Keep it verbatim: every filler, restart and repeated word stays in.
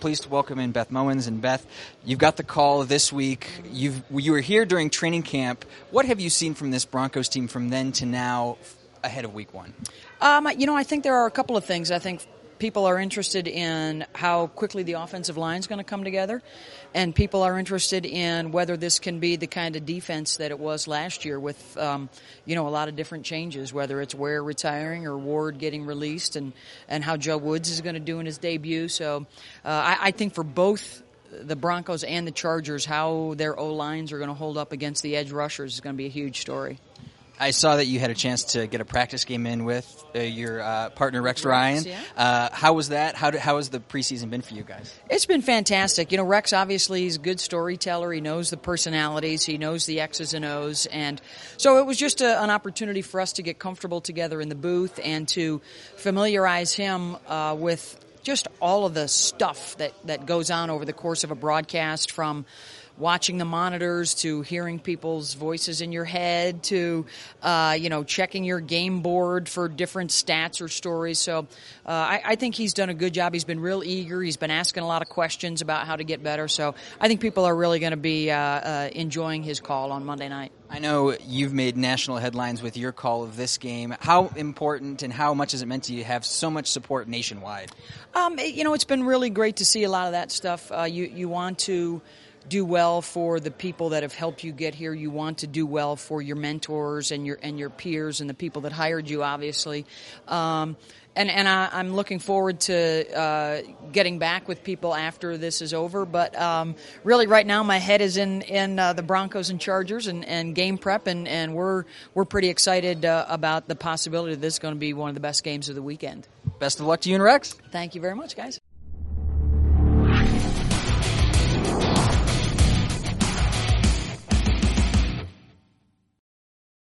pleased to welcome in Beth Mowins. And Beth, you've got the call this week. You've, you were here during training camp. What have you seen from this Broncos team from then to now ahead of week one? Um, you know, I think there are a couple of things. I think people are interested in how quickly the offensive line is going to come together, and people are interested in whether this can be the kind of defense that it was last year with, um, you know, a lot of different changes, whether it's Ware retiring or Ward getting released, and, and how Joe Woods is going to do in his debut. So uh, I, I think for both the Broncos and the Chargers, how their O-lines are going to hold up against the edge rushers is going to be a huge story. I saw that you had a chance to get a practice game in with uh, your uh, partner, Rex, Rex Ryan. Yeah. Uh, how was that? How, did, how has the preseason been for you guys? It's been fantastic. You know, Rex obviously is a good storyteller. He knows the personalities. He knows the X's and O's. And so it was just a, an opportunity for us to get comfortable together in the booth and to familiarize him uh, with just all of the stuff that, that goes on over the course of a broadcast, from watching the monitors to hearing people's voices in your head to, uh, you know, checking your game board for different stats or stories. So uh, I, I think he's done a good job. He's been real eager. He's been asking a lot of questions about how to get better. So I think people are really going to be uh, uh, enjoying his call on Monday night. I know you've made national headlines with your call of this game. How important and how much has it meant to you to have so much support nationwide? Um, you know, it's been really great to see a lot of that stuff. Uh, you, you want to do well for the people that have helped you get here. You want to do well for your mentors and your and your peers and the people that hired you, obviously. Um, and and I, I'm looking forward to uh, getting back with people after this is over. But um, really, right now, my head is in in uh, the Broncos and Chargers and, and game prep, and, and we're we're pretty excited uh, about the possibility that this is going to be one of the best games of the weekend. Best of luck to you and Rex. Thank you very much, guys.